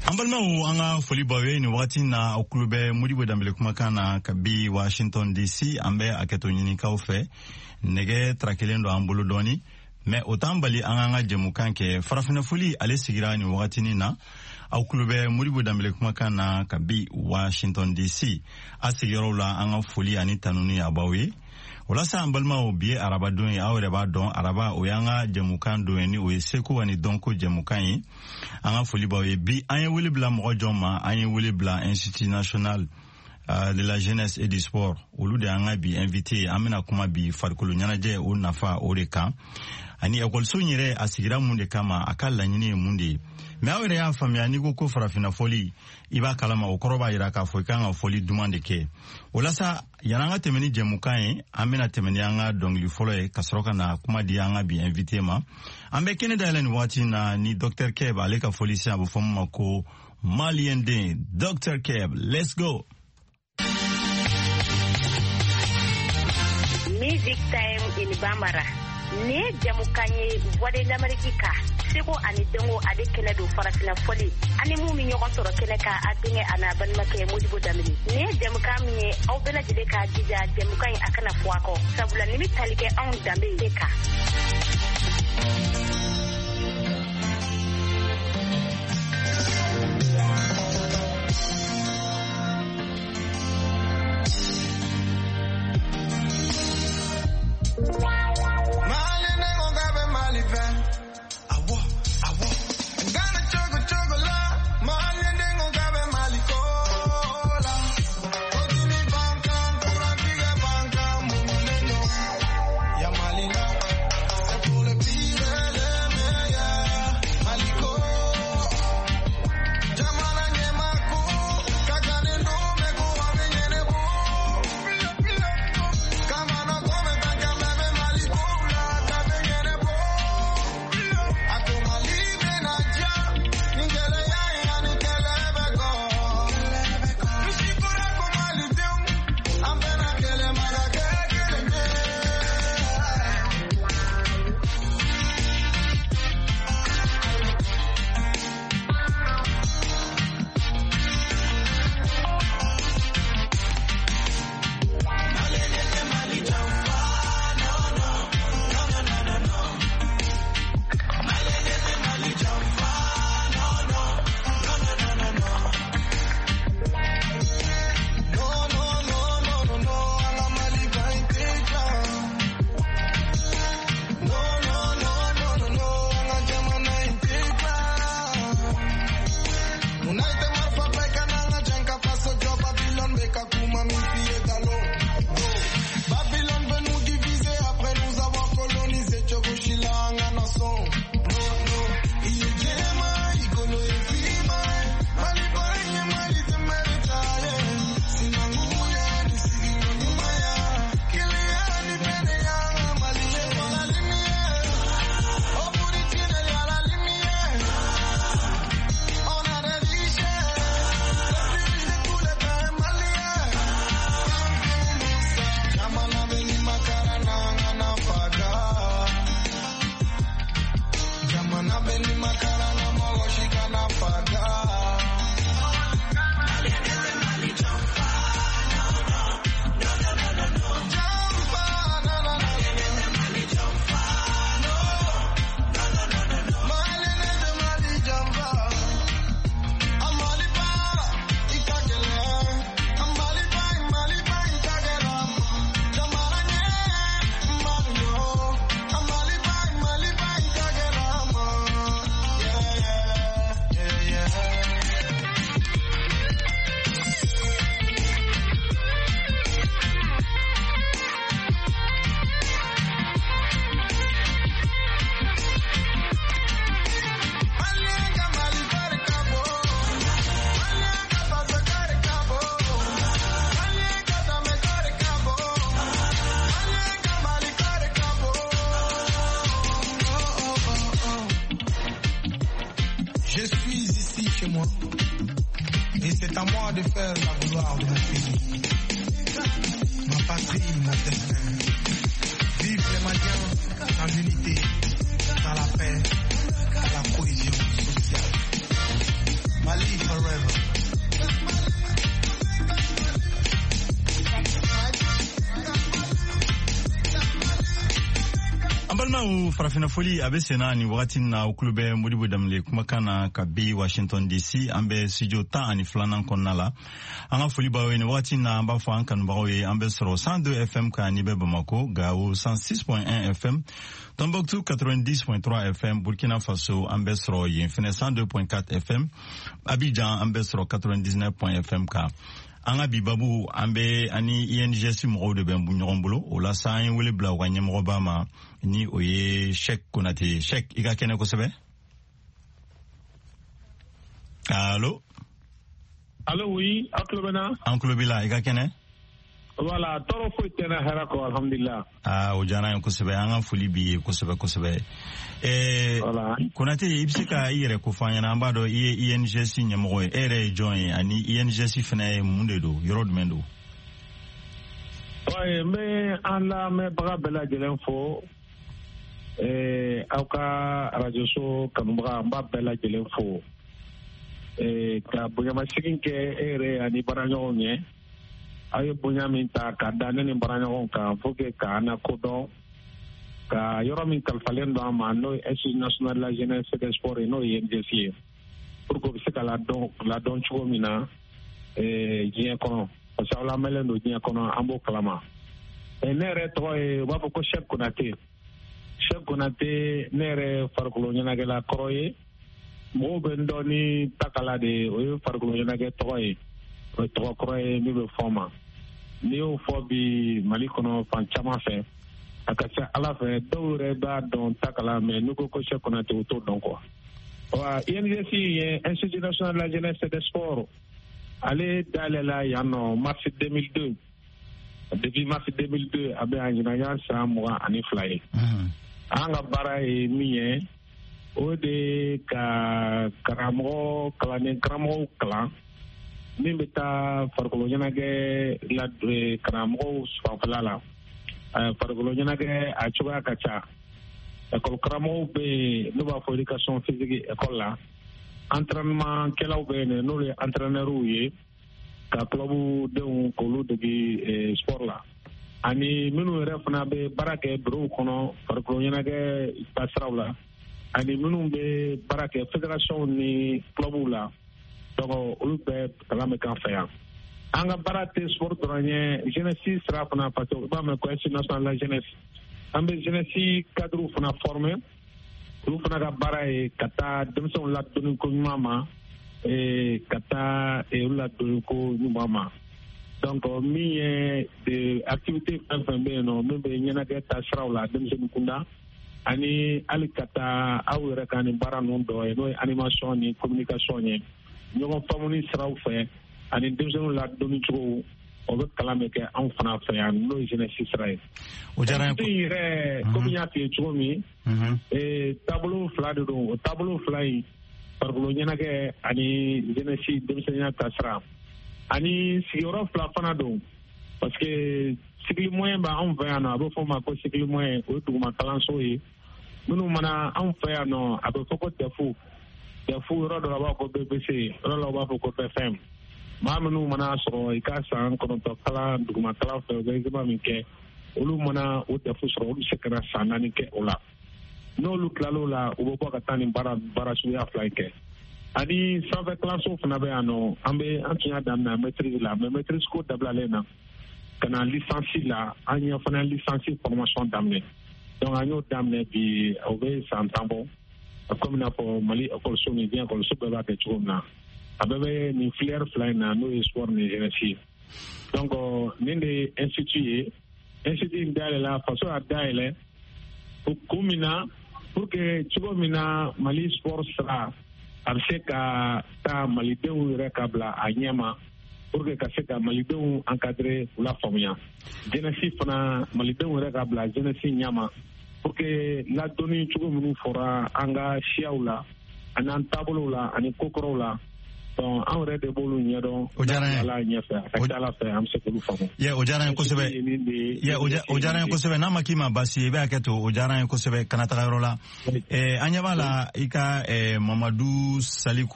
Ambalma anga foli bawe ni wakati na okulube Modibo Dambele kumakana kabi Washington DC ambe aketo nyini kaufe nege trakelendo ambulu doni me otambali anga jemukan ke farafina foli ale sigira ni wakati ni na okulube Modibo Dambele kumakana kabi Washington DC asigiro la anga foli ani tanuni abawe wala sa ambalma o biye araba don ya awre don araba o yanga jemukan do ni o seku wani donko jemukan yi anga foli bawe bi anye wuli bla mo joma anye wuli bla Institut National de la Jeunesse et du Sport olu de anga bi invité amina kuma bi farkulu nyanaje o nafa o reka ani ekol so nyire asigira munde kama akalla nyine munde me awre ya famia ni ko farafina foli iba kalama o koroba ira ka fo kanga foli demande ke wala sa yananga temeni jemukan amina temeni anga dongli folo e kasroka na kuma di anga bi invité ma ambe kene dalen wati na ni Dr. Keb aleka foli sa bo fomma ko Malien de Dr. Keb, let's go. Music time in Bambara. Ne jamukanye wade namarikika. Sego ani dongo ade kele do farafina foli. Ani mu mi nyoko soro kele ka adinge ana ban make Modibo Dambele. Ne jamukanye au bela jide ka jija jamukanye akana fuako. Sabula nimi talike on Dambele ka. Et c'est à moi de faire la gloire de mon pays. Ma patrie, mon destin. Vive les Maliens dans l'unité, dans la paix, dans la cohésion sociale. Mali. Ambalma farafina foli abe sena ni wakati na ukulube Modibo Damle kumakana kabi Washington DC ambe studio ta ani flanan konnala anga foli bawe ni wakati na amba fo ankan bawe ambe soro 102 FM ka ni be Bamako Gao 106.1 FM Tombouctou 90.3 FM Burkina Faso ambe soro Yinfine 102.4 FM Abidjan ambe soro 99.1 FM ka anga bibabu ambe ani INGC mo de ben bunyorombolo o la sain wele bla wanye mo bama ni oye Cheikh Konaté Cheikh iga kene ko sebe Allô oui aklobena anklo iga kene voilà toro fo tena harako alhamdulillah o jana ko sebe anga fuli bi ko sebe voilà Konaté ibsika ire ko fanya na mbado INGC nyamo ere join ani INGC fene munde do yorod mendo ouais mais ala me baga bela jelen fo auka radio so kanumba mba bela jelen fo ka bunyama sikinke ere ani baranyo nye ayo bunyamin ta ka danene baranyo ka foke ka na kodo ka yoro min kalfalen do ama no Institut national la jeunesse et des sports no INGC pour que se kala don chugo mina jien kono parce que la melen do jien kono ambo klama nere to wa ko Cheikh Konaté nere farkulo nyana gela kroye mo bendo ni takala de o farkulo nyana ge toy to kroye mi be forma ni o fobi malikono fan chama fe akasa ala fe dowre ba don takala me nuko ko Cheikh Konaté to don ko wa INGC Institut national de la jeunesse et des sports ale dalela yano mars 2002 depuis mars 2002 abe anjina ya sa mo ani fly anga bara miye o de ka karamo kala min beta farkolo nyana ge la karamo sfafala farkolo nyana ge a chuba kacha école karamo be no ba for éducation physique école la entraînement kelaw be ne no le entraîneur uye ka club de ko de sport la ani minu refna be barake bro kono farko nyana ge pasrawla ani minu be barake fédération ni club la donc ulu be kalame kan faya anga barate sport dranye jeunesse strafna pato ba me ko Institut national la jeunesse ambe jeunesse cadre fna formé ulu fna ga baraye kata demson la donu ko mama kata ula donu ko mama donc mi de activité FMB no membe nyana ga tasrawla dem sen kunda ani alikata awere kan bara non do no animation ni communication ni ñoo famuni sraw fe ani dem sen la doni tro o be kalame ke en fana fe an no jeunesse israël o jara ko ire communauté tro mi tableau flade do tableau fly par ko nyana ga ani jeunesse dem sen ya tasra ani sigoro fla fana do parce que sigli moyen ba on va na abo foma ko sigli moyen o tu ma kalanso yi munu mana on fa no abo foko tefu ro do ba ko BBC ro ba ko FM ma munu mana so ikasa ko to kala du ma kala fe ga ba mi ke olu mana o tefu so o sekara sanani ke ola no lu klalo la o bo ka tani bara suya fly ke ani save classe of na be ano ambe antinya dam na maîtrise la mais maîtrise ko dabla lena kana licence la anya fana licence formation damne donc anyo damne bi obe santambo comme na pour Mali école soni bien école so ba ke chumna abebe ni flair fly na no sport ni jeunesse donc ninde institut ndale la façon à daile pour kumina pour que chumina Mali sport sera arse ka ta malidenw yɛrɛ ka bila a ɲɛma pour que ka se ka malidenw encadrer u la faamuya jeunesse fana malidenw yɛrɛ ka bila jeunesse ɲɛma pour que ladonni cogo minnu fɔra an ka siyaw la ani an taabolow la ani kokɔrɔw la donc an yɛrɛ de b'olu ɲɛdɔn ala ɲɛfɛ a ka ca ala fɛ an bɛ se k'olu faamu o diyara n ye kosɛbɛ o diyara n ye kosɛbɛ n'a ma k'i ma baasi i bɛ hakɛ to o diyara n ye kosɛbɛ kana taga yɔrɔ la an ɲɛ b'a la i ka Mamadu Saliku